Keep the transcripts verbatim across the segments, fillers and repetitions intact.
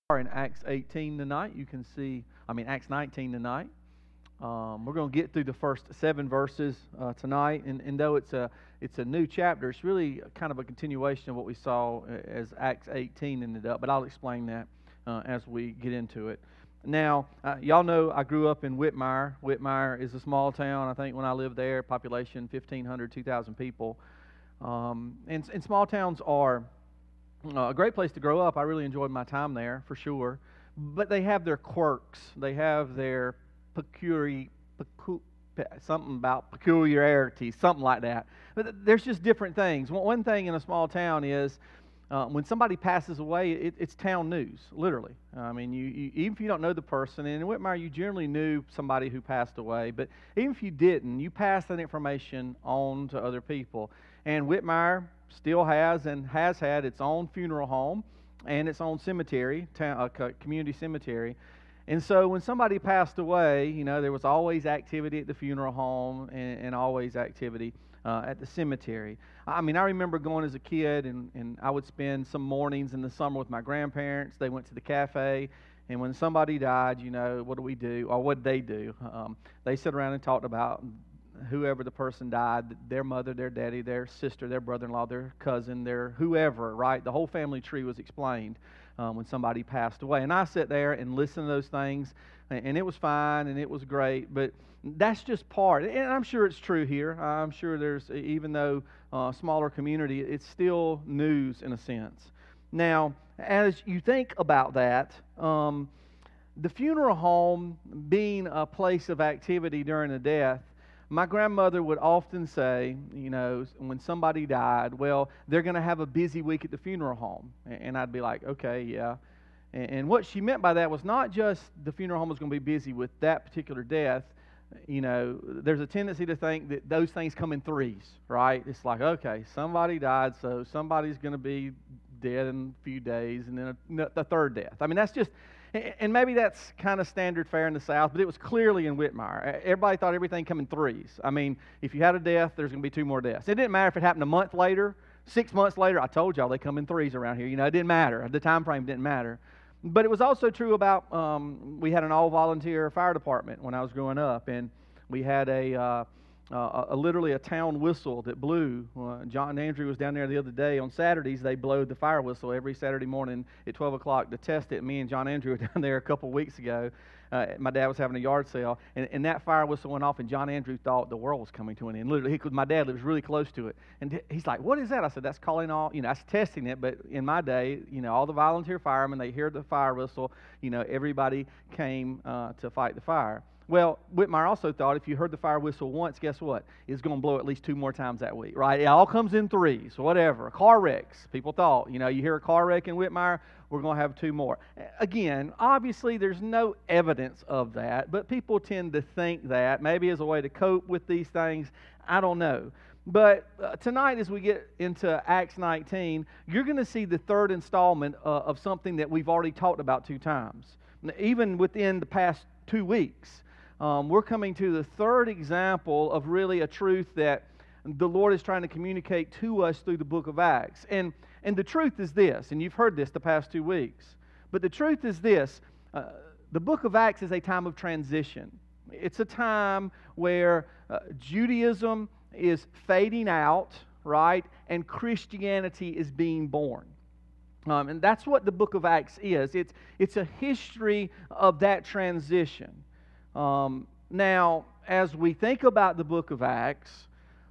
are in Acts eighteen tonight. You can see, I mean, Acts nineteen tonight. Um, we're going to get through the first seven verses uh, tonight, and, and though it's a it's a new chapter, it's really kind of a continuation of what we saw as Acts eighteen ended up. But I'll explain that uh, as we get into it. Now, uh, y'all know I grew up in Whitmire. Whitmire is a small town. I think when I lived there, population fifteen hundred, two thousand people, um, and, and small towns are Uh, a great place to grow up. I really enjoyed my time there, for sure. But they have their quirks. They have their peculiar, pecu, something about peculiarities, something like that. But there's just different things. One thing in a small town is uh, when somebody passes away, it, it's town news, literally. I mean, you, you, even if you don't know the person, and in Whitmire you generally knew somebody who passed away, but even if you didn't, you passed that information on to other people. And Whitmire still has and has had its own funeral home and its own cemetery, town, uh, community cemetery. And so when somebody passed away, you know, there was always activity at the funeral home and, and always activity uh, at the cemetery. I mean, I remember going as a kid, and, and I would spend some mornings in the summer with my grandparents. They went to the cafe, and when somebody died, you know, what do we do? Or what did they do? Um, they sat around and talked about whoever the person died, their mother, their daddy, their sister, their brother-in-law, their cousin, their whoever, right? The whole family tree was explained um, when somebody passed away. And I sat there and listened to those things, and it was fine, and it was great, but that's just part. And I'm sure it's true here. I'm sure there's, even though uh, smaller community, it's still news in a sense. Now, as you think about that, um, the funeral home being a place of activity during a death, my grandmother would often say, you know, when somebody died, well, they're going to have a busy week at the funeral home. And I'd be like, okay, yeah. And what she meant by that was not just the funeral home was going to be busy with that particular death. You know, there's a tendency to think that those things come in threes, right? It's like, okay, somebody died, so somebody's going to be dead in a few days, and then a, the third death. I mean, that's just... And maybe that's kind of standard fare in the South, but it was clearly in Whitmire. Everybody thought everything come in threes. I mean, if you had a death, there's going to be two more deaths. It didn't matter if it happened a month later, six months later. I told y'all they come in threes around here. You know, it didn't matter. The time frame didn't matter. But it was also true about, um, we had an all-volunteer fire department when I was growing up, and we had a... Uh, Uh, a, a literally a town whistle that blew. Uh, John Andrew was down there the other day. On Saturdays, they blow the fire whistle every Saturday morning at twelve o'clock to test it. Me and John Andrew were down there a couple weeks ago. Uh, my dad was having a yard sale, and, and that fire whistle went off, and John Andrew thought the world was coming to an end. Literally, because my dad lives really close to it. And he's like, what is that? I said, that's calling all, you know, that's testing it. But in my day, you know, all the volunteer firemen, they hear the fire whistle, you know, everybody came uh, to fight the fire. Well, Whitmire also thought if you heard the fire whistle once, guess what? It's going to blow at least two more times that week, right? It all comes in threes, whatever. Car wrecks, people thought, you know, you hear a car wreck in Whitmire, we're going to have two more. Again, obviously there's no evidence of that, but people tend to think that, maybe as a way to cope with these things, I don't know. But uh, tonight as we get into Acts nineteen, you're going to see the third installment uh, of something that we've already talked about two times. Even within the past two weeks. Um, we're coming to the third example of really a truth that the Lord is trying to communicate to us through the book of Acts. And, and the truth is this, and you've heard this the past two weeks, but the truth is this, uh, the book of Acts is a time of transition. It's a time where uh, Judaism is fading out, right, and Christianity is being born. Um, and that's what the book of Acts is. It's, it's a history of that transition. Um, now, as we think about the book of Acts,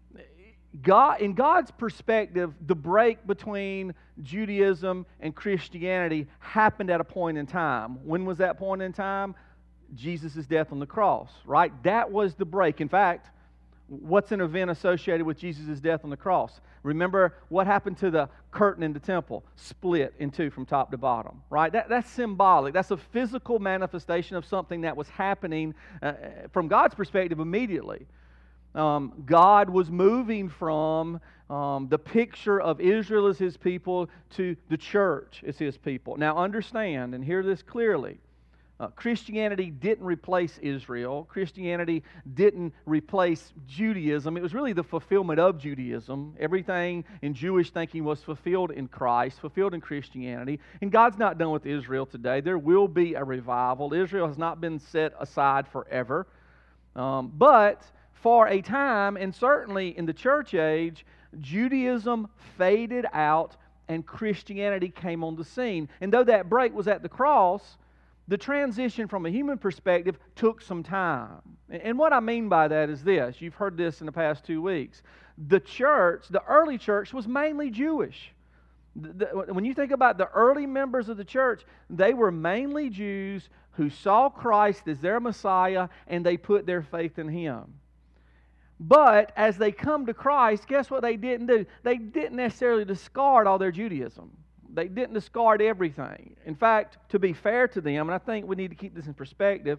God, in God's perspective, the break between Judaism and Christianity happened at a point in time. When was that point in time? Jesus' death on the cross, right? That was the break. In fact, what's an event associated with Jesus' death on the cross? Remember what happened to the curtain in the temple? Split in two from top to bottom, right? That, that's symbolic. That's a physical manifestation of something that was happening uh, from God's perspective immediately. Um, God was moving from um, the picture of Israel as His people to the church as His people. Now understand and hear this clearly. Uh, Christianity didn't replace Israel. Christianity didn't replace Judaism. It was really the fulfillment of Judaism. Everything in Jewish thinking was fulfilled in Christ, fulfilled in Christianity. And God's not done with Israel today. There will be a revival. Israel has not been set aside forever. Um, but for a time, and certainly in the church age, Judaism faded out and Christianity came on the scene. And though that break was at the cross, the transition from a human perspective took some time. And what I mean by that is this. You've heard this in the past two weeks. The church, the early church, was mainly Jewish. The, when you think about the early members of the church, they were mainly Jews who saw Christ as their Messiah and they put their faith in Him. But as they come to Christ, guess what they didn't do? They didn't necessarily discard all their Judaism. They didn't discard everything. In fact, to be fair to them, and I think we need to keep this in perspective,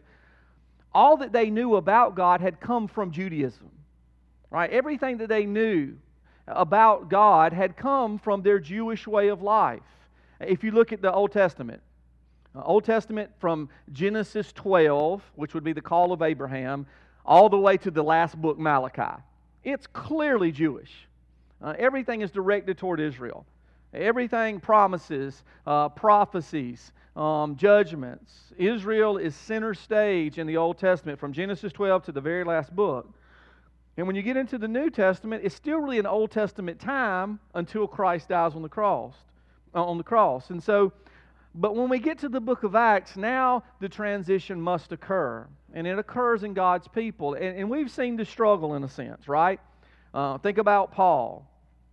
all that they knew about God had come from Judaism. Right? Everything that they knew about God had come from their Jewish way of life. If you look at the Old Testament, Old Testament from Genesis twelve, which would be the call of Abraham, all the way to the last book, Malachi, it's clearly Jewish. Uh, everything is directed toward Israel. Everything promises, uh, prophecies, um, judgments. Israel is center stage in the Old Testament from Genesis twelve to the very last book. And when you get into the New Testament, it's still really an Old Testament time until Christ dies on the cross. Uh, on the cross. And so, but when we get to the book of Acts, now the transition must occur. And it occurs in God's people. And, and we've seen the struggle in a sense, right? Uh, think about Paul.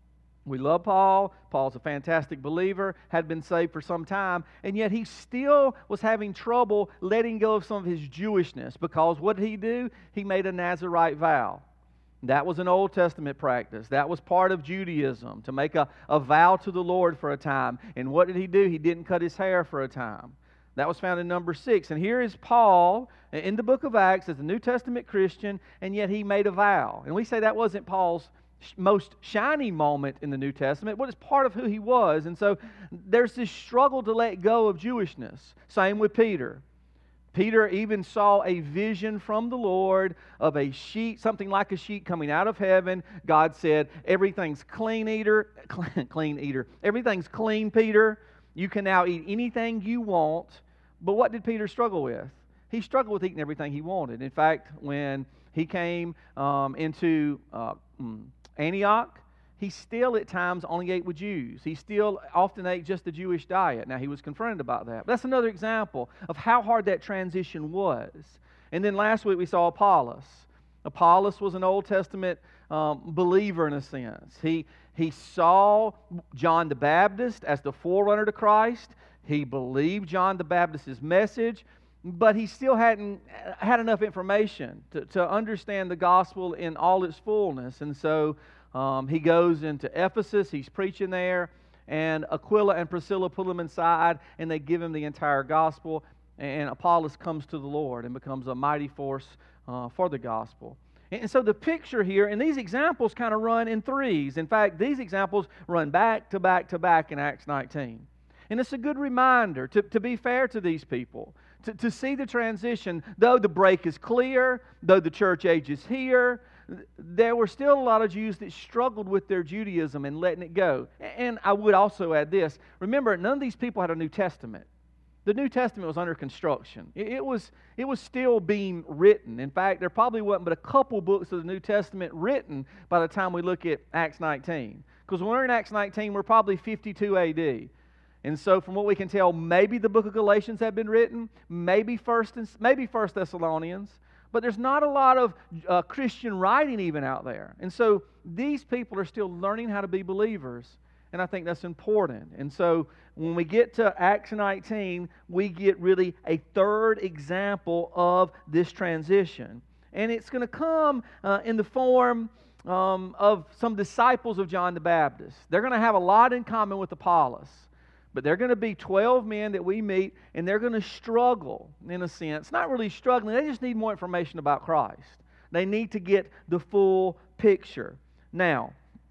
We love Paul. Paul's a fantastic believer, had been saved for some time, and yet he still was having trouble letting go of some of his Jewishness because what did he do? He made a Nazirite vow. That was an Old Testament practice. That was part of Judaism, to make a, a vow to the Lord for a time. And what did he do? He didn't cut his hair for a time. That was found in number six. And here is Paul in the book of Acts as a New Testament Christian, and yet he made a vow. And we say that wasn't Paul's most shining moment in the New Testament, but it's part of who he was. And so there's this struggle to let go of Jewishness. Same with Peter. Peter even saw a vision from the Lord of a sheet, something like a sheet coming out of heaven. God said, everything's clean, eater, clean eater. Everything's clean, Peter. You can now eat anything you want. But what did Peter struggle with? He struggled with eating everything he wanted. In fact, when he came um, into uh, Antioch, he still at times only ate with Jews. He still often ate just the Jewish diet. Now, he was confronted about that. But that's another example of how hard that transition was. And then last week we saw Apollos. Apollos was an Old Testament um, believer in a sense. He, he saw John the Baptist as the forerunner to Christ. He believed John the Baptist's message, but he still hadn't had enough information to, to understand the gospel in all its fullness. And so um, he goes into Ephesus, he's preaching there, and Aquila and Priscilla pull him inside, and they give him the entire gospel, and Apollos comes to the Lord and becomes a mighty force uh, for the gospel. And so the picture here, and these examples kind of run in threes. In fact, these examples run back to back to back in Acts nineteen. And it's a good reminder to, to be fair to these people, to, to see the transition. Though the break is clear, though the church age is here, there were still a lot of Jews that struggled with their Judaism and letting it go. And I would also add this. Remember, none of these people had a New Testament. The New Testament was under construction. It, it was, it was still being written. In fact, there probably wasn't but a couple books of the New Testament written by the time we look at Acts nineteen. Because when we're in Acts nineteen, we're probably fifty-two A D. And so from what we can tell, maybe the book of Galatians had been written, maybe First, maybe First Thessalonians, but there's not a lot of uh, Christian writing even out there. And so these people are still learning how to be believers, and I think that's important. And so when we get to Acts nineteen, we get really a third example of this transition. And it's going to come uh, in the form um, of some disciples of John the Baptist. They're going to have a lot in common with Apollos. But they're going to be twelve men that we meet, and they're going to struggle, in a sense. Not really struggling, they just need more information about Christ. They need to get the full picture. Now,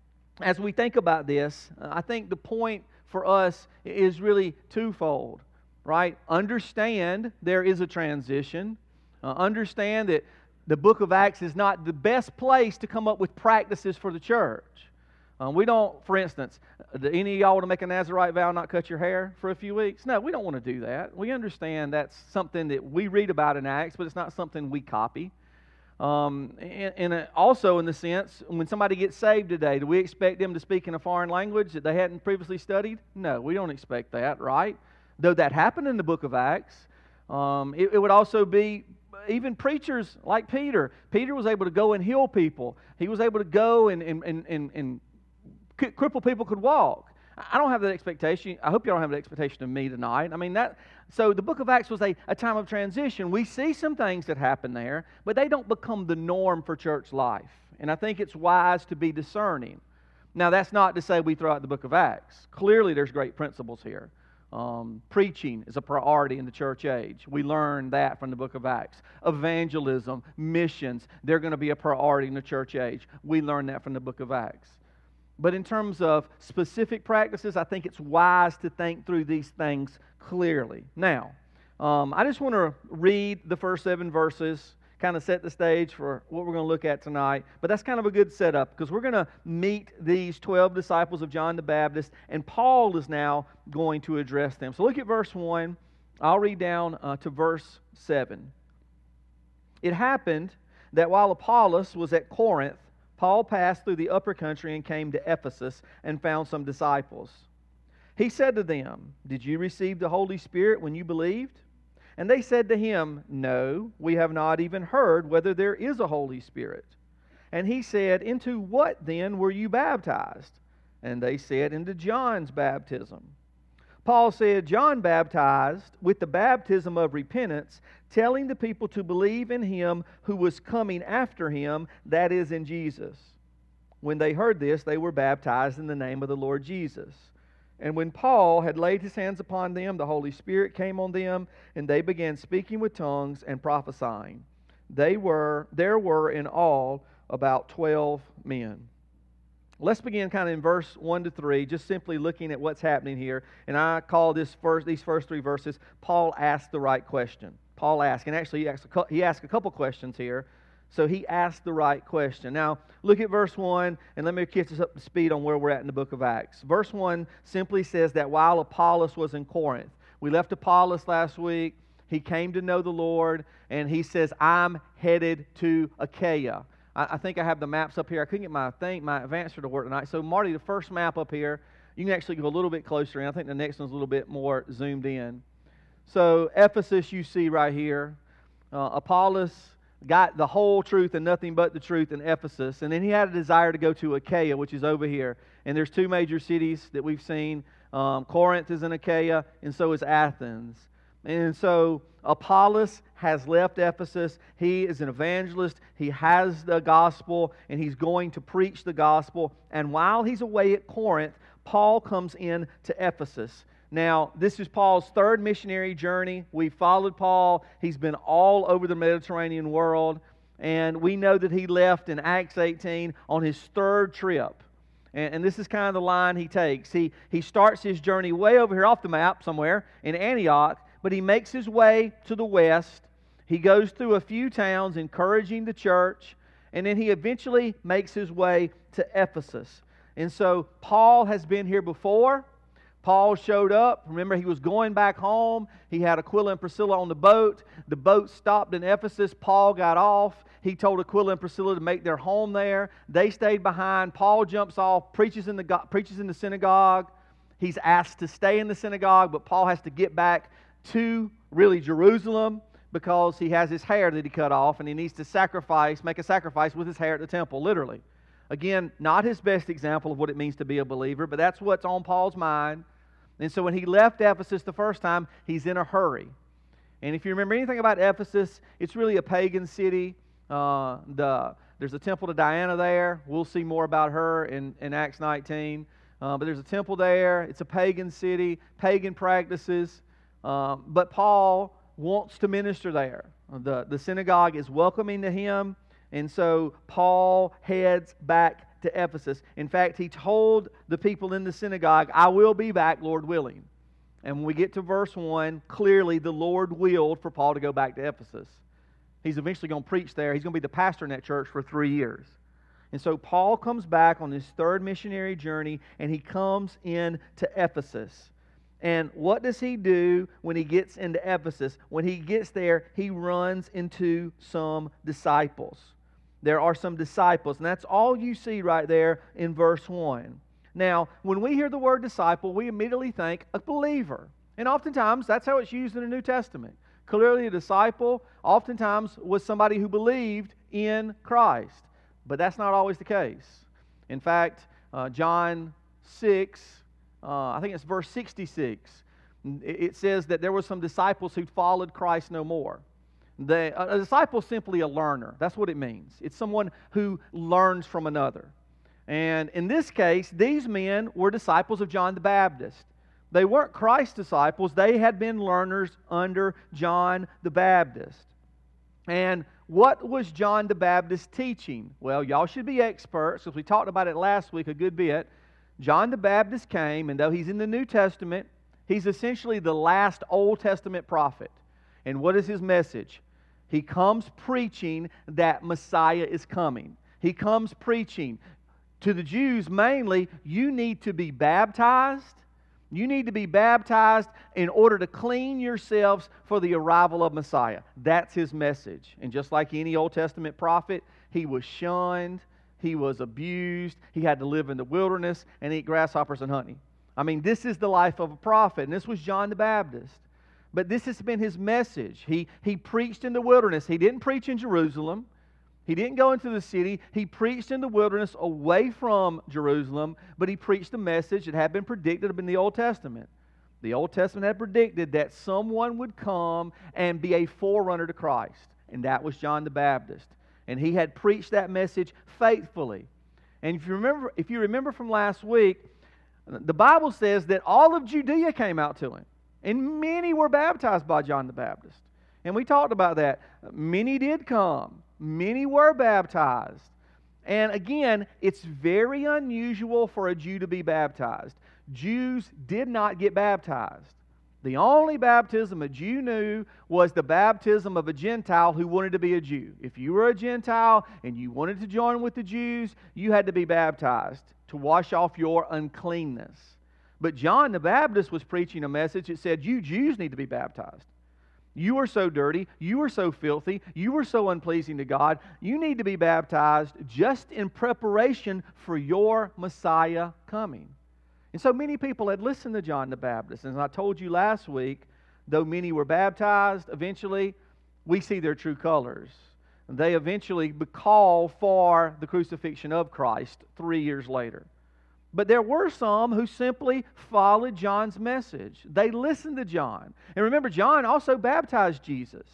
as we think about this, I think the point for us is really twofold. right? Understand there is a transition. Uh, understand that the book of Acts is not the best place to come up with practices for the church. Uh, we don't, for instance, do any of y'all want to make a Nazirite vow and not cut your hair for a few weeks? No, we don't want to do that. We understand that's something that we read about in Acts, but it's not something we copy. Um, and, and also in the sense, when somebody gets saved today, do we expect them to speak in a foreign language that they hadn't previously studied? No, we don't expect that, right? Though that happened in the book of Acts. Um, it, it would also be even preachers like Peter. Peter was able to go and heal people. He was able to go and, and, and, and, and crippled people could walk. I don't have that expectation. I hope you don't have that expectation of me tonight. I mean, that. So the book of Acts was a, a time of transition. We see some things that happen there, but they don't become the norm for church life. And I think it's wise to be discerning. Now, that's not to say we throw out the book of Acts. Clearly, there's great principles here. Um, preaching is a priority in the church age. We learn that from the book of Acts. Evangelism, missions, they're going to be a priority in the church age. We learn that from the book of Acts. But in terms of specific practices, I think it's wise to think through these things clearly. Now, um, I just want to read the first seven verses, kind of set the stage for what we're going to look at tonight. But that's kind of a good setup because we're going to meet these twelve disciples of John the Baptist, and Paul is now going to address them. So look at verse one. I'll read down uh, to verse seven. It happened that while Apollos was at Corinth, Paul passed through the upper country and came to Ephesus and found some disciples. He said to them, "Did you receive the Holy Spirit when you believed?" And they said to him, "No, we have not even heard whether there is a Holy Spirit." And he said, "Into what then were you baptized?" And they said, "Into John's baptism." Paul said, "John baptized with the baptism of repentance, telling the people to believe in him who was coming after him, that is, in Jesus." When they heard this, they were baptized in the name of the Lord Jesus. And when Paul had laid his hands upon them, the Holy Spirit came on them, and they began speaking with tongues and prophesying. They were, there were in all about twelve men. Let's begin kind of in verse one to three, just simply looking at what's happening here. And I call this first, these first three verses, Paul asked the right question. Paul asked, and actually he asked, a, he asked a couple questions here. So he asked the right question. Now, look at verse one, and let me catch us up to speed on where we're at in the book of Acts. Verse one simply says that while Apollos was in Corinth, we left Apollos last week. He came to know the Lord, and he says, "I'm headed to Achaia." I think I have the maps up here. I couldn't get my thing, my advancer to work tonight. So, Marty, the first map up here, you can actually go a little bit closer, and I think the next one's a little bit more zoomed in. So, Ephesus you see right here. Uh, Apollos got the whole truth and nothing but the truth in Ephesus. And then he had a desire to go to Achaia, which is over here. And there's two major cities that we've seen. Um, Corinth is in Achaia, and so is Athens. And so Apollos has left Ephesus. He is an evangelist. He has the gospel, and he's going to preach the gospel. And while he's away at Corinth, Paul comes in to Ephesus. Now, this is Paul's third missionary journey. We followed Paul. He's been all over the Mediterranean world. And we know that he left in Acts eighteen on his third trip. And, and this is kind of the line he takes. He, he starts his journey way over here off the map somewhere in Antioch, but he makes his way to the west. He goes through a few towns encouraging the church, and then he eventually makes his way to Ephesus. And so Paul has been here before. Paul showed up. Remember, he was going back home. He had Aquila and Priscilla on the boat. The boat stopped in Ephesus. Paul got off. He told Aquila and Priscilla to make their home there. They stayed behind. Paul jumps off, preaches in the, preaches in the synagogue. He's asked to stay in the synagogue, but Paul has to get back to really Jerusalem because he has his hair that he cut off, and he needs to sacrifice, make a sacrifice with his hair at the temple, literally. Again, not his best example of what it means to be a believer, but that's what's on Paul's mind. And so when he left Ephesus the first time, he's in a hurry. And if you remember anything about Ephesus, it's really a pagan city. Uh, the, there's a temple to Diana there. We'll see more about her in, in Acts nineteen. Uh, but there's a temple there. It's a pagan city, pagan practices. Um, but Paul wants to minister there. The, the synagogue is welcoming to him, and so Paul heads back to Ephesus. In fact, he told the people in the synagogue, "I will be back, Lord willing." And when we get to verse one, clearly the Lord willed for Paul to go back to Ephesus. He's eventually going to preach there. He's going to be the pastor in that church for three years. And so Paul comes back on his third missionary journey, and he comes in to Ephesus. And what does he do when he gets into Ephesus? When he gets there, he runs into some disciples. There are some disciples, and that's all you see right there in verse one. Now, when we hear the word disciple, we immediately think a believer. And oftentimes, that's how it's used in the New Testament. Clearly, a disciple oftentimes was somebody who believed in Christ. But that's not always the case. In fact, uh, John six, uh, I think it's verse sixty-six, it says that there were some disciples who followed Christ no more. They, a disciple is simply a learner. That's what it means. It's someone who learns from another. And in this case, these men were disciples of John the Baptist. They weren't Christ's disciples. They had been learners under John the Baptist. And what was John the Baptist teaching? Well, y'all should be experts, because we talked about it last week a good bit. John the Baptist came, and though he's in the New Testament, he's essentially the last Old Testament prophet. And what is his message? He comes preaching that Messiah is coming. He comes preaching to the Jews mainly, you need to be baptized. You need to be baptized in order to clean yourselves for the arrival of Messiah. That's his message. And just like any Old Testament prophet, he was shunned, he was abused, he had to live in the wilderness and eat grasshoppers and honey. I mean, this is the life of a prophet, and this was John the Baptist. But this has been his message. He, he preached in the wilderness. He didn't preach in Jerusalem. He didn't go into the city. He preached in the wilderness away from Jerusalem, but he preached a message that had been predicted in the Old Testament. The Old Testament had predicted that someone would come and be a forerunner to Christ, and that was John the Baptist. And he had preached that message faithfully. And if you remember, if you remember from last week, the Bible says that all of Judea came out to him, and many were baptized by John the Baptist. And we talked about that. Many did come. Many were baptized. And again, it's very unusual for a Jew to be baptized. Jews did not get baptized. The only baptism a Jew knew was the baptism of a Gentile who wanted to be a Jew. If you were a Gentile and you wanted to join with the Jews, you had to be baptized to wash off your uncleanness. But John the Baptist was preaching a message that said, you Jews need to be baptized. You are so dirty, you are so filthy, you are so unpleasing to God, you need to be baptized just in preparation for your Messiah coming. And so many people had listened to John the Baptist. And as I told you last week, though many were baptized, eventually we see their true colors. They eventually call for the crucifixion of Christ three years later. But there were some who simply followed John's message. They listened to John. And remember, John also baptized Jesus.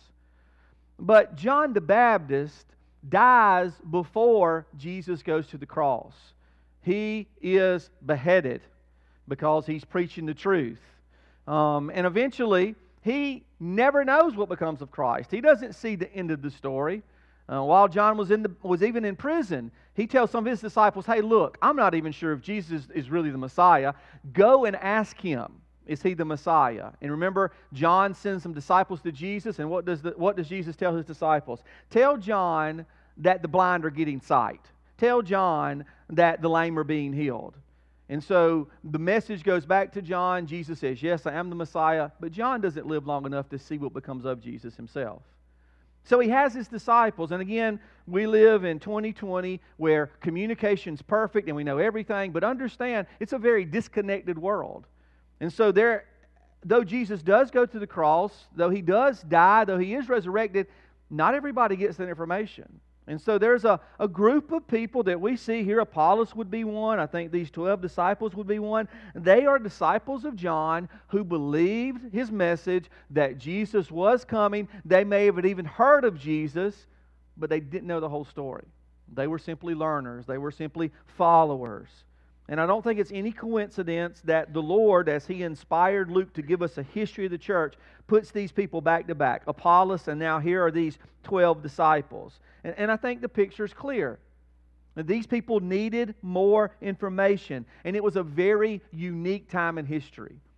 But John the Baptist dies before Jesus goes to the cross. He is beheaded because he's preaching the truth. Um, and eventually, he never knows what becomes of Christ. He doesn't see the end of the story. Uh, while John was in the, was even in prison, he tells some of his disciples, hey, look, I'm not even sure if Jesus is really the Messiah. Go and ask him, is he the Messiah? And remember, John sends some disciples to Jesus, and what does, the, what does Jesus tell his disciples? Tell John that the blind are getting sight. Tell John that the lame are being healed. And so the message goes back to John. Jesus says, yes, I am the Messiah. But John doesn't live long enough to see what becomes of Jesus himself. So he has his disciples, and again, we live in twenty twenty where communication's perfect and we know everything, but understand it's a very disconnected world. And so there, though Jesus does go to the cross, though he does die, though he is resurrected, not everybody gets that information. And so there's a, a group of people that we see here. Apollos would be one. I think these twelve disciples would be one. They are disciples of John who believed his message that Jesus was coming. They may have even heard of Jesus, but they didn't know the whole story. They were simply learners. They were simply followers. And I don't think it's any coincidence that the Lord, as He inspired Luke to give us a history of the church, puts these people back to back. Apollos, and now here are these twelve disciples. And, and I think the picture is clear. These people needed more information. And it was a very unique time in history.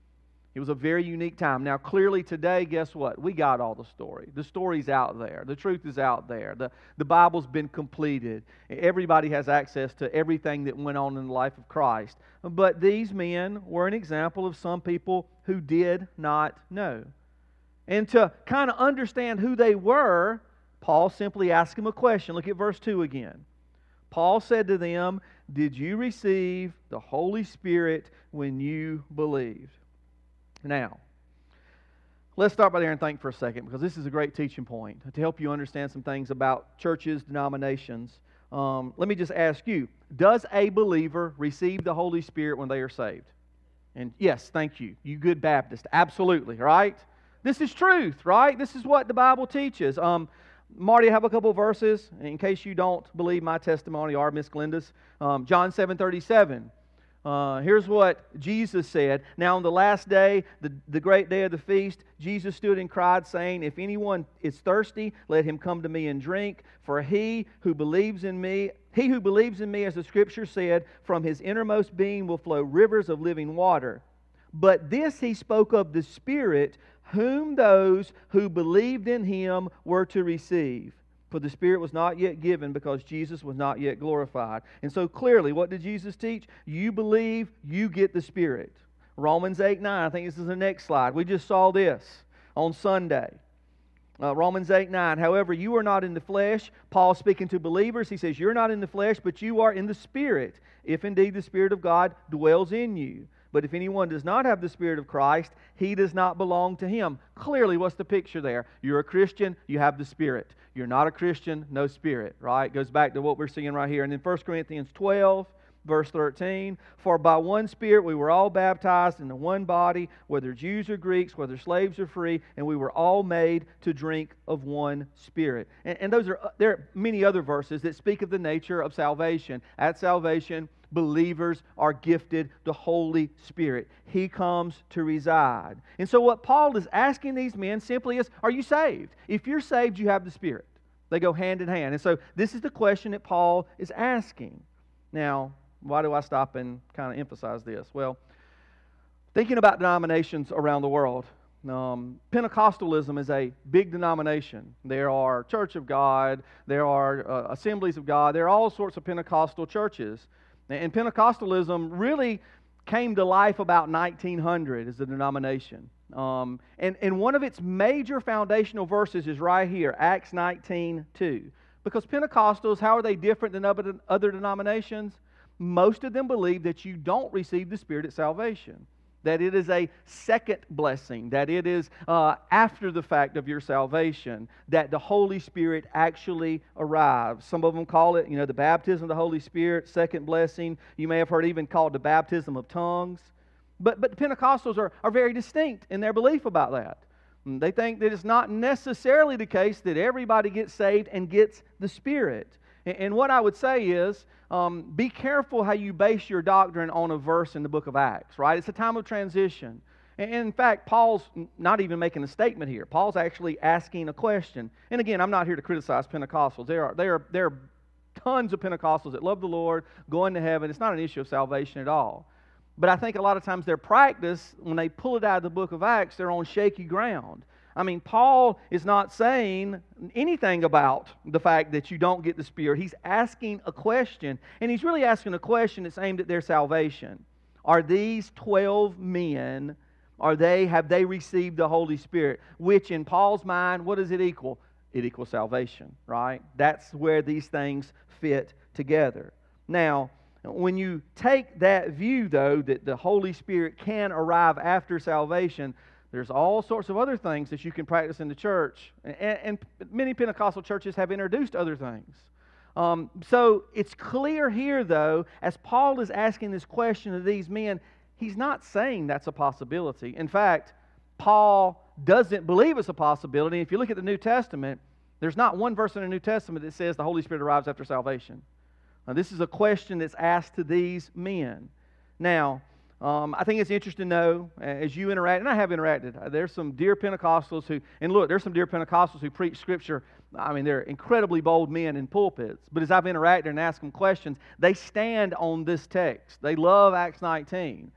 It was a very unique time. Now, clearly today, guess what? We got all the story. The story's out there. The truth is out there. The, the Bible's been completed. Everybody has access to everything that went on in the life of Christ. But these men were an example of some people who did not know. And to kind of understand who they were, Paul simply asked them a question. Look at verse two again. Paul said to them, "Did you receive the Holy Spirit when you believed?" Now, let's start by there and think for a second, because this is a great teaching point to help you understand some things about churches, denominations. Um, let me just ask you, does a believer receive the Holy Spirit when they are saved? And yes, thank you. You good Baptist. Absolutely, right? This is truth, right? This is what the Bible teaches. Um, Marty, I have a couple of verses in case you don't believe my testimony or Miss Glenda's. Um, John seven thirty-seven. Uh, here's what Jesus said. "Now on the last day, the, the great day of the feast, Jesus stood and cried, saying, 'If anyone is thirsty, let him come to me and drink. For he who believes in me, he who believes in me, as the Scripture said, from his innermost being will flow rivers of living water.' But this he spoke of the Spirit, whom those who believed in him were to receive. For the Spirit was not yet given, because Jesus was not yet glorified." And so clearly, what did Jesus teach? You believe, you get the Spirit. Romans eight nine, I think this is the next slide. We just saw this on Sunday. Uh, Romans eight nine, "However, you are not in the flesh." Paul speaking to believers, he says, "You're not in the flesh, but you are in the Spirit, if indeed the Spirit of God dwells in you. But if anyone does not have the Spirit of Christ, he does not belong to him." Clearly, what's the picture there? You're a Christian, you have the Spirit. You're not a Christian, no Spirit, right? Goes back to what we're seeing right here. And then First Corinthians twelve, verse thirteen, "For by one Spirit we were all baptized into one body, whether Jews or Greeks, whether slaves or free, and we were all made to drink of one Spirit." And, and those are there are many other verses that speak of the nature of salvation. At salvation, believers are gifted the Holy Spirit. He comes to reside. And so what Paul is asking these men simply is, are you saved? If you're saved, you have the Spirit. They go hand in hand. And so this is the question that Paul is asking. Now, why do I stop and kind of emphasize this? Well, thinking about denominations around the world, um, Pentecostalism is a big denomination. There are Church of God, there are uh, Assemblies of God, there are all sorts of Pentecostal churches. And Pentecostalism really came to life about nineteen hundred as a denomination. Um, and, and one of its major foundational verses is right here, Acts nineteen two. Because Pentecostals, how are they different than other, other denominations? Most of them believe that you don't receive the Spirit at salvation. That it is a second blessing, that it is uh, after the fact of your salvation, that the Holy Spirit actually arrives. Some of them call it, you know, the baptism of the Holy Spirit, second blessing. You may have heard even called the baptism of tongues. But, but the Pentecostals are, are very distinct in their belief about that. They think that it's not necessarily the case that everybody gets saved and gets the Spirit. And, and what I would say is, Um, be careful how you base your doctrine on a verse in the book of Acts, right? It's a time of transition. And in fact, Paul's not even making a statement here. Paul's actually asking a question. And again, I'm not here to criticize Pentecostals. There are, there are, there are tons of Pentecostals that love the Lord, going to heaven. It's not an issue of salvation at all. But I think a lot of times their practice, when they pull it out of the book of Acts, they're on shaky ground. I mean, Paul is not saying anything about the fact that you don't get the Spirit. He's asking a question, and he's really asking a question that's aimed at their salvation. Are these twelve men, are they, have they received the Holy Spirit? Which in Paul's mind, what does it equal? It equals salvation, right? That's where these things fit together. Now, when you take that view, though, that the Holy Spirit can arrive after salvation, there's all sorts of other things that you can practice in the church. And, and many Pentecostal churches have introduced other things. Um, so it's clear here, though, as Paul is asking this question of these men, he's not saying that's a possibility. In fact, Paul doesn't believe it's a possibility. If you look at the New Testament, there's not one verse in the New Testament that says the Holy Spirit arrives after salvation. Now, this is a question that's asked to these men. Now, Um, I think it's interesting to know, as you interact, and I have interacted, uh, there's some dear Pentecostals who, and look, there's some dear Pentecostals who preach Scripture. I mean, they're incredibly bold men in pulpits. But as I've interacted and asked them questions, they stand on this text. They love Acts nineteen.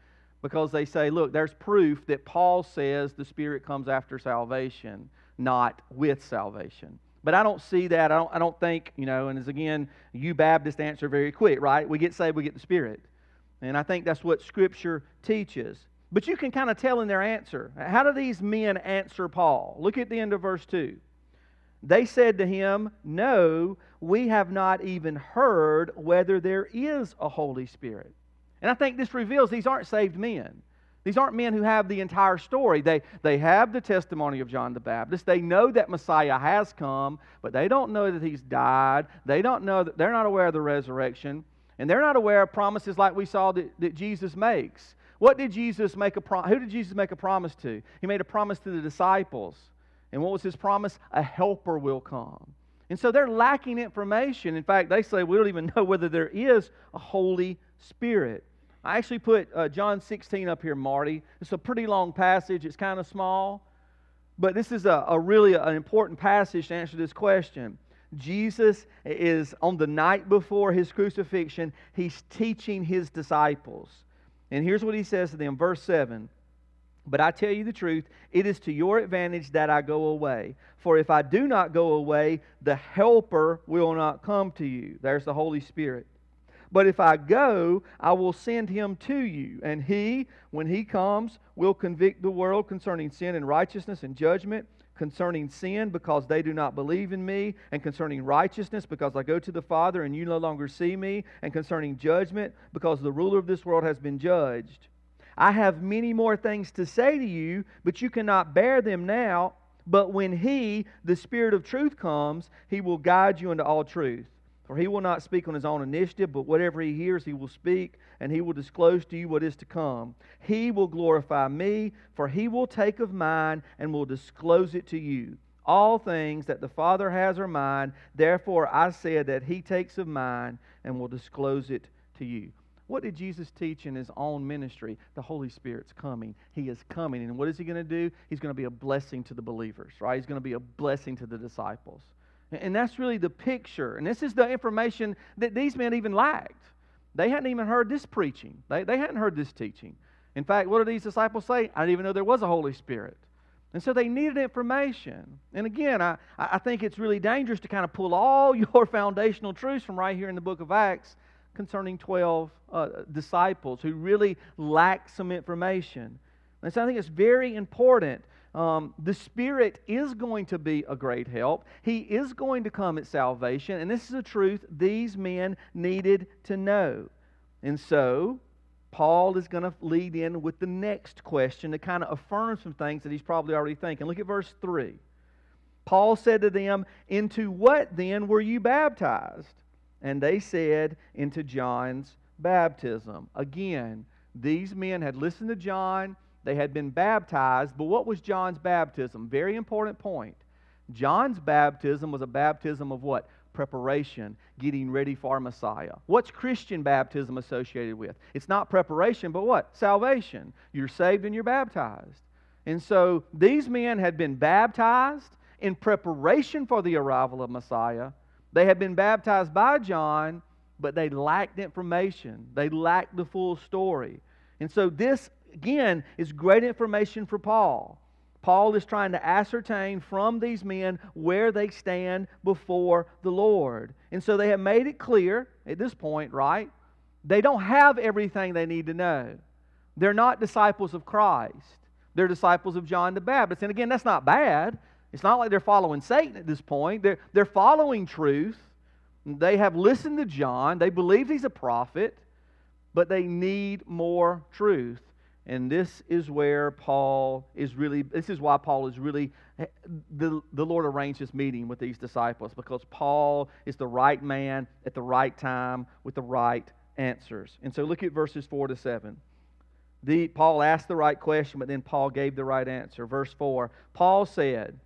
because they say, look, there's proof that Paul says the Spirit comes after salvation, not with salvation. But I don't see that. I don't, I don't think, you know, and as again, you Baptists answer very quick, right? We get saved, we get the Spirit. And I think that's what Scripture teaches. But you can kind of tell in their answer. How do these men answer Paul? Look at the end of verse two. They said to him, no, we have not even heard whether there is a Holy Spirit. And I think this reveals these aren't saved men. These aren't men who have the entire story. They, they have the testimony of John the Baptist. They know that Messiah has come, but they don't know that He's died. They don't know that, they're not aware of the resurrection. And they're not aware of promises like we saw that, that Jesus makes. What did Jesus make a prom- Who did Jesus make a promise to? He made a promise to the disciples. And what was His promise? A helper will come. And so they're lacking information. In fact, they say we don't even know whether there is a Holy Spirit. I actually put uh, John sixteen up here, Marty. It's a pretty long passage. It's kind of small. But this is a, a really an important passage to answer this question. Jesus is, on the night before His crucifixion, He's teaching His disciples. And here's what He says to them, verse seven. But I tell you the truth, it is to your advantage that I go away. For if I do not go away, the Helper will not come to you. There's the Holy Spirit. But if I go, I will send Him to you. And He, when He comes, will convict the world concerning sin and righteousness and judgment. Concerning sin, because they do not believe in me. And concerning righteousness, because I go to the Father and you no longer see me. And concerning judgment, because the ruler of this world has been judged. I have many more things to say to you, but you cannot bear them now. But when He, the Spirit of truth, comes, He will guide you into all truth. For He will not speak on His own initiative, but whatever He hears He will speak, and He will disclose to you what is to come. He will glorify me, for He will take of mine and will disclose it to you. All things that the Father has are mine, therefore I said that He takes of mine and will disclose it to you. What did Jesus teach in His own ministry? The Holy Spirit's coming. He is coming. And what is He going to do? He's going to be a blessing to the believers, right? He's going to be a blessing to the disciples. And that's really the picture. And this is the information that these men even lacked. They hadn't even heard this preaching. They, they hadn't heard this teaching. In fact, what did these disciples say? I didn't even know there was a Holy Spirit. And so they needed information. And again, I, I think it's really dangerous to kind of pull all your foundational truths from right here in the book of Acts concerning twelve uh, disciples who really lack some information. And so I think it's very important. Um, the Spirit is going to be a great help. He is going to come at salvation. And this is a truth these men needed to know. And so Paul is going to lead in with the next question to kind of affirm some things that he's probably already thinking. Look at verse three. Paul said to them, into what then were you baptized? And they said, into John's baptism. Again, these men had listened to John. They had been baptized, but what was John's baptism? Very important point. John's baptism was a baptism of what? Preparation, getting ready for Messiah. What's Christian baptism associated with? It's not preparation, but what? Salvation. You're saved and you're baptized. And so these men had been baptized in preparation for the arrival of Messiah. They had been baptized by John, but they lacked information. They lacked the full story. And so this again, is great information for Paul. Paul is trying to ascertain from these men where they stand before the Lord. And so they have made it clear at this point, right? They don't have everything they need to know. They're not disciples of Christ. They're disciples of John the Baptist. And again, that's not bad. It's not like they're following Satan at this point. They're, they're following truth. They have listened to John. They believe he's a prophet. But they need more truth. And this is where Paul is really, this is why Paul is really, the, the Lord arranged this meeting with these disciples, because Paul is the right man at the right time with the right answers. And so look at verses four to seven. The, Paul asked the right question, but then Paul gave the right answer. Verse four, Paul said,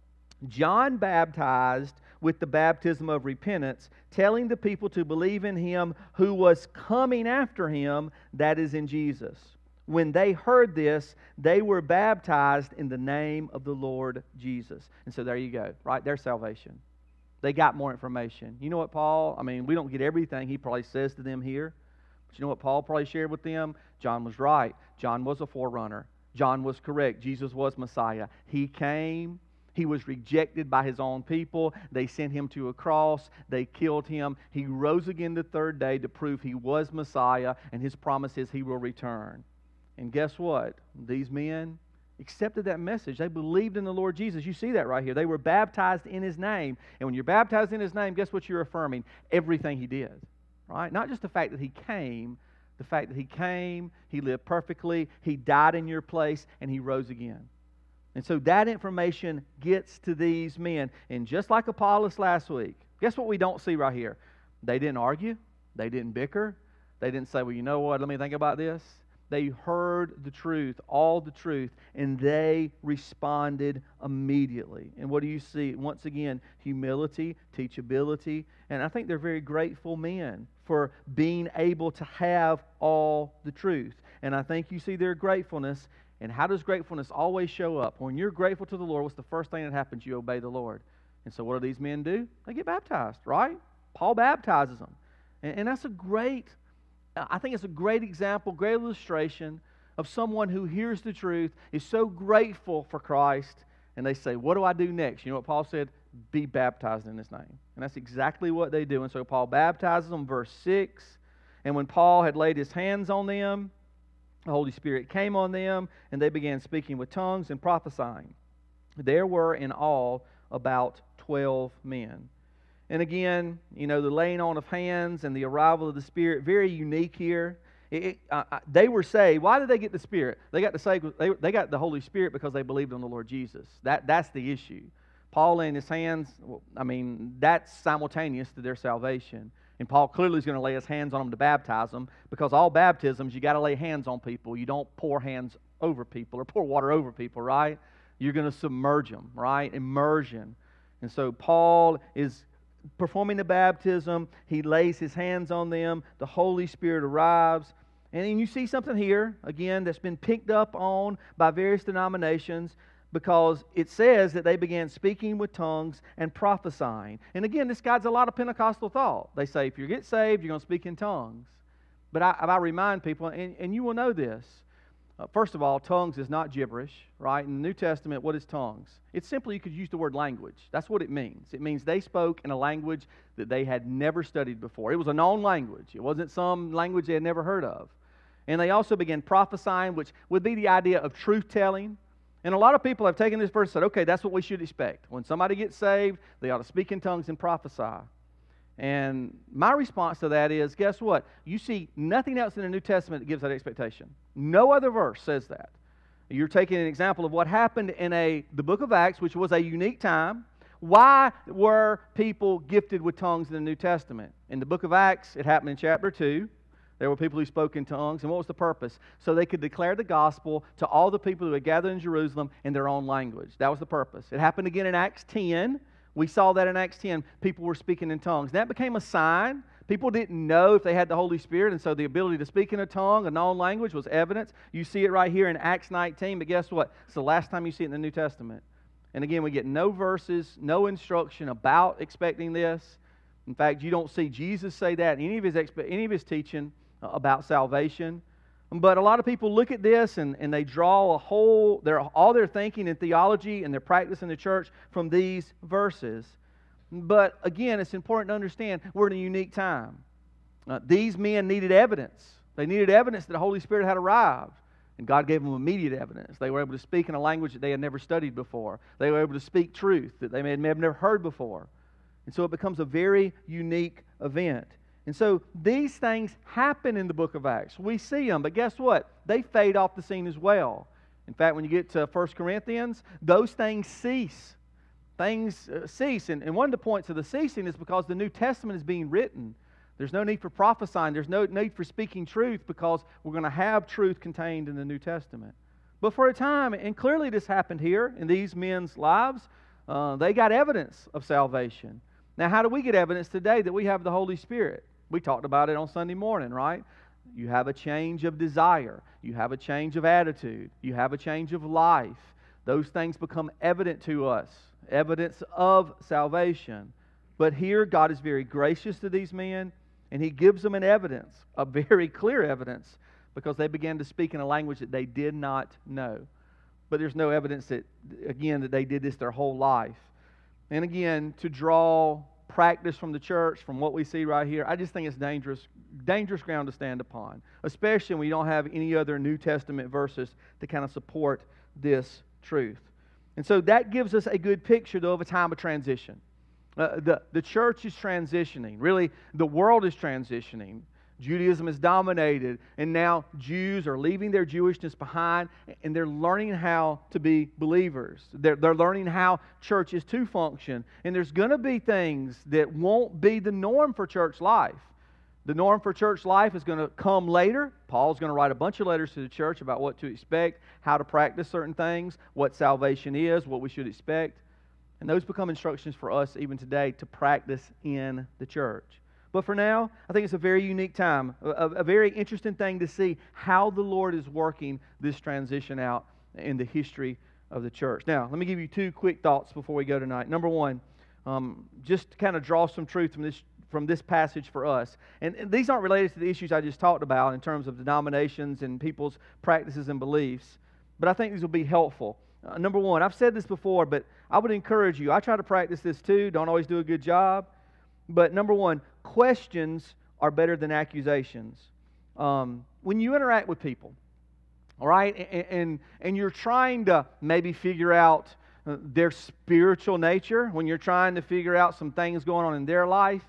John baptized with the baptism of repentance, telling the people to believe in Him who was coming after Him, that is in Jesus. When they heard this, they were baptized in the name of the Lord Jesus. And so there you go, right? There's salvation. They got more information. You know what, Paul? I mean, we don't get everything he probably says to them here. you know what Paul probably shared with them? John was right. John was a forerunner. John was correct. Jesus was Messiah. He came. He was rejected by his own people. They sent him to a cross. They killed him. He rose again the third day to prove he was Messiah, and his promise is he will return. And guess what? These men accepted that message. They believed in the Lord Jesus. You see that right here. They were baptized in his name. And when you're baptized in his name, guess what you're affirming? Everything he did. Right? Not just the fact that he came, the fact that he came, he lived perfectly, he died in your place, and he rose again. And so that information gets to these men. And just like Apollos last week, guess what we don't see right here? They didn't argue. They didn't bicker. They didn't say, well, you know what, let me think about this. They heard the truth, all the truth, and they responded immediately. And what do you see? Once again, humility, teachability, and I think they're very grateful men for being able to have all the truth. And I think you see their gratefulness. And how does gratefulness always show up? When you're grateful to the Lord, what's the first thing that happens? You obey the Lord. And so what do these men do? They get baptized, right? Paul baptizes them. And, and that's a great, I think it's a great example, great illustration of someone who hears the truth, is so grateful for Christ, and they say, what do I do next? You know what Paul said? Be baptized in his name. And that's exactly what they do. And so Paul baptizes them, verse six. And when Paul had laid his hands on them, the Holy Spirit came on them, and they began speaking with tongues and prophesying. There were in all about twelve men. And again, you know, the laying on of hands and the arrival of the Spirit, very unique here. It, it, uh, they were saved. Why did they get the Spirit? They got the saved, they, they got the Holy Spirit because they believed on the Lord Jesus. That that's the issue. Paul laying his hands, I mean, that's simultaneous to their salvation. And Paul clearly is going to lay his hands on them to baptize them, because all baptisms, you got to lay hands on people. You don't pour hands over people or pour water over people, right? You're going to submerge them, right? Immersion. And so Paul is performing the baptism. He lays his hands on them. The Holy Spirit arrives. And then you see something here, again, that's been picked up on by various denominations, because it says that they began speaking with tongues and prophesying. And again, this guides a lot of Pentecostal thought. They say, if you get saved, you're going to speak in tongues. But I, I remind people, and, and you will know this, uh, first of all, tongues is not gibberish, right? In the New Testament, what is tongues? It's simply, you could use the word language. That's what it means. It means they spoke in a language that they had never studied before. It was a known language. It wasn't some language they had never heard of. And they also began prophesying, which would be the idea of truth-telling. And a lot of people have taken this verse and said, okay, that's what we should expect. When somebody gets saved, they ought to speak in tongues and prophesy. And my response to that is, guess what? You see nothing else in the New Testament that gives that expectation. No other verse says that. You're taking an example of what happened in a the book of Acts, which was a unique time. Why were people gifted with tongues in the New Testament? In the book of Acts, it happened in chapter two. There were people who spoke in tongues. And what was the purpose? So they could declare the gospel to all the people who had gathered in Jerusalem in their own language. That was the purpose. It happened again in Acts ten. We saw that in Acts ten. People were speaking in tongues. That became a sign. People didn't know if they had the Holy Spirit, and so the ability to speak in a tongue, a known language, was evidence. You see it right here in Acts nineteen, but guess what? It's the last time you see it in the New Testament. And again, we get no verses, no instruction about expecting this. In fact, you don't see Jesus say that in any of his, expe- any of his teaching about salvation. But a lot of people look at this and, and they draw a whole, their, all their thinking and theology and their practice in the church from these verses. But again, it's important to understand we're in a unique time. Uh, these men needed evidence. They needed evidence that the Holy Spirit had arrived. And God gave them immediate evidence. They were able to speak in a language that they had never studied before. They were able to speak truth that they may have never heard before. And so it becomes a very unique event. And so these things happen in the book of Acts. We see them, but guess what? They fade off the scene as well. In fact, when you get to First Corinthians, those things cease. Things uh, cease. And, and one of the points of the ceasing is because the New Testament is being written. There's no need for prophesying. There's no need for speaking truth, because we're going to have truth contained in the New Testament. But for a time, and clearly this happened here in these men's lives, uh, they got evidence of salvation. Now, how do we get evidence today that we have the Holy Spirit? We talked about it on Sunday morning, right? You have a change of desire. You have a change of attitude. You have a change of life. Those things become evident to us, evidence of salvation. But here, God is very gracious to these men, And he gives them an evidence, a very clear evidence, because they began to speak in a language that they did not know. But there's no evidence that, again, that they did this their whole life. And again, to draw practice from the church, from what we see right here, I just think it's dangerous, dangerous ground to stand upon, especially when you don't have any other New Testament verses to kind of support this truth. And so that gives us a good picture, though, of a time of transition. Uh, the, the church is transitioning. Really, the world is transitioning. Judaism is dominated, and now Jews are leaving their Jewishness behind, and they're learning how to be believers. They're, they're learning how church is to function. And there's going to be things that won't be the norm for church life. The norm for church life is going to come later. Paul's going to write a bunch of letters to the church about what to expect, how to practice certain things, what salvation is, what we should expect. And those become instructions for us even today to practice in the church. But for now, I think it's a very unique time, a, a very interesting thing to see how the Lord is working this transition out in the history of the church. Now, let me give you two quick thoughts before we go tonight. Number one, um, just to kind of draw some truth from this from this passage for us. And, and these aren't related to the issues I just talked about in terms of denominations and people's practices and beliefs, but I think these will be helpful. Uh, number one, I've said this before, but I would encourage you. I try to practice this too. Don't always do a good job. But number one, questions are better than accusations. Um, when you interact with people, all right, and, and, and you're trying to maybe figure out uh, their spiritual nature, when you're trying to figure out some things going on in their life,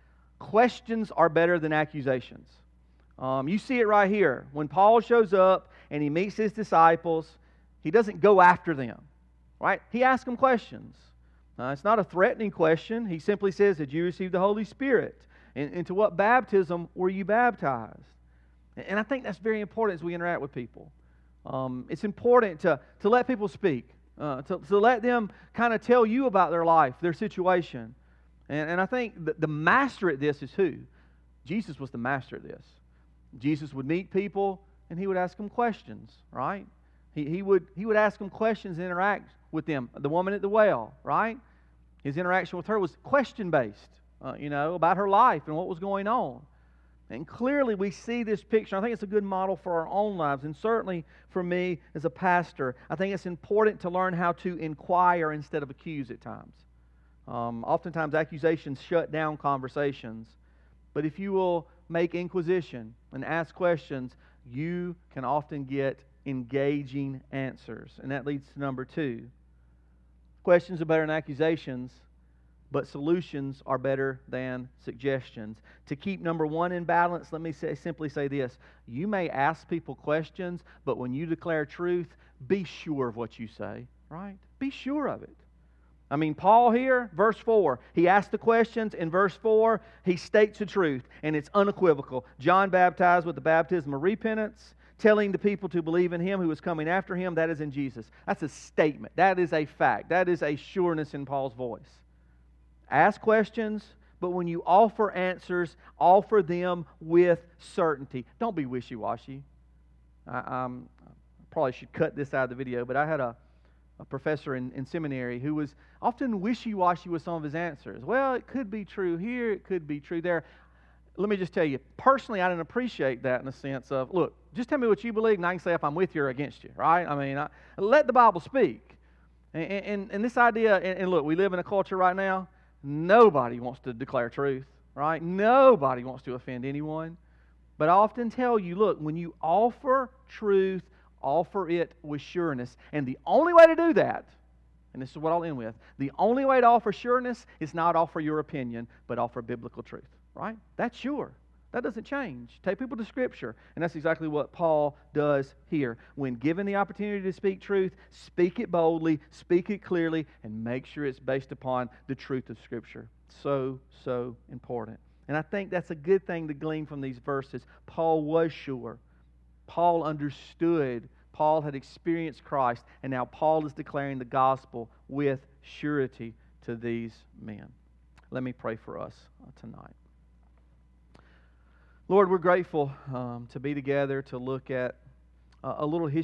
questions are better than accusations. Um, you see it right here. When Paul shows up and he meets his disciples, he doesn't go after them, right? He asks them questions. Uh, it's not a threatening question. He simply says, did you receive the Holy Spirit? And into what baptism were you baptized? And I think that's very important as we interact with people. Um, it's important to, to let people speak, uh, to, to let them kind of tell you about their life, their situation. And, and I think the, the master at this is who? Jesus was the master at this. Jesus would meet people and he would ask them questions, right? He, he would he would ask them questions and interact with them. The woman at the well, right? His interaction with her was question-based, uh, you know, about her life and what was going on. And clearly we see this picture. I think it's a good model for our own lives, and certainly for me as a pastor. I think it's important to learn how to inquire instead of accuse at times. Um, oftentimes accusations shut down conversations. But if you will make inquisition and ask questions, you can often get engaging answers. And that leads to number two. Questions are better than accusations, but solutions are better than suggestions. To keep number one in balance, let me say, simply say this. You may ask people questions, but when you declare truth, be sure of what you say, right? Be sure of it. I mean, Paul here, verse four, he asks the questions. In verse four, he states the truth, and it's unequivocal. John baptized with the baptism of repentance, telling the people to believe in Him who was coming after him, that is in Jesus. That's a statement. That is a fact. That is a sureness in Paul's voice. Ask questions, but when you offer answers, offer them with certainty. Don't be wishy-washy. I um, probably should cut this out of the video, but I had a, a professor in, in seminary who was often wishy-washy with some of his answers. Well, it could be true here, it could be true there. Let me just tell you, personally, I didn't appreciate that in the sense of, look, just tell me what you believe, and I can say if I'm with you or against you, right? I mean, I, let the Bible speak. And, and, and this idea, and, and look, we live in a culture right now, nobody wants to declare truth, right? Nobody wants to offend anyone. But I often tell you, look, when you offer truth, offer it with sureness. And the only way to do that, and this is what I'll end with, the only way to offer sureness is not offer your opinion, but offer biblical truth. Right? That's sure. That doesn't change. Take people to Scripture. And that's exactly what Paul does here. When given the opportunity to speak truth, speak it boldly, speak it clearly, and make sure it's based upon the truth of Scripture. So, so important. And I think that's a good thing to glean from these verses. Paul was sure. Paul understood. Paul had experienced Christ. And now Paul is declaring the gospel with surety to these men. Let me pray for us tonight. Lord, we're grateful um, to be together to look at uh, a little history